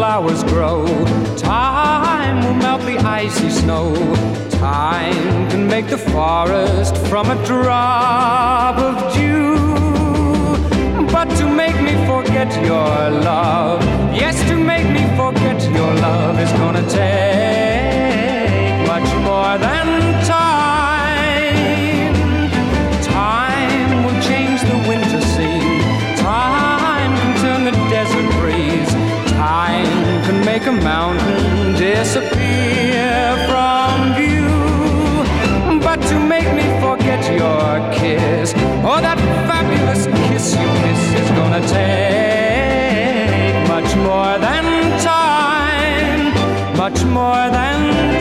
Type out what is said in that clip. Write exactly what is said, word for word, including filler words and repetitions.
flowers grow. Time will melt the icy snow. Time can make the forest from a drop of dew. But to make me forget your love, yes, to make me forget your love is gonna take much more than time. Time will change the winter scene. Time can turn the desert breeze. Time can make a mountain disappear from view. But to make me forget your kiss, oh, that fabulous kiss you kiss is gonna take much more than time, much more than